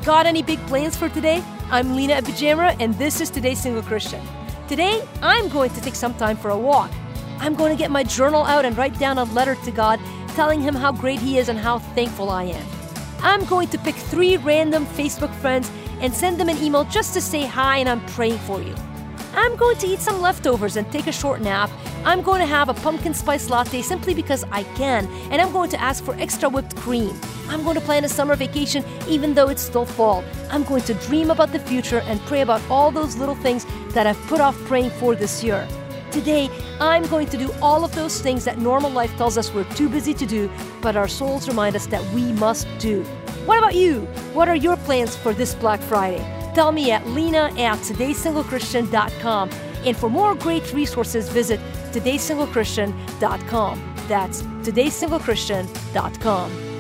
Got any big plans for today? I'm Lena Abujamra, and this is Today's Single Christian. Today, I'm going to take some time for a walk. I'm going to get my journal out and write down a letter to God, telling Him how great He is and how thankful I am. I'm going to pick 3 random Facebook friends and send them an email just to say hi and I'm praying for you. I'm going to eat some leftovers and take a short nap. I'm going to have a pumpkin spice latte simply because I can, and I'm going to ask for extra whipped cream. I'm going to plan a summer vacation even though it's still fall. I'm going to dream about the future and pray about all those little things that I've put off praying for this year. Today, I'm going to do all of those things that normal life tells us we're too busy to do, but our souls remind us that we must do. What about you? What are your plans for this Black Friday? Tell me at lena@todaysinglechristian.com. And for more great resources, visit todaysinglechristian.com. That's todaysinglechristian.com.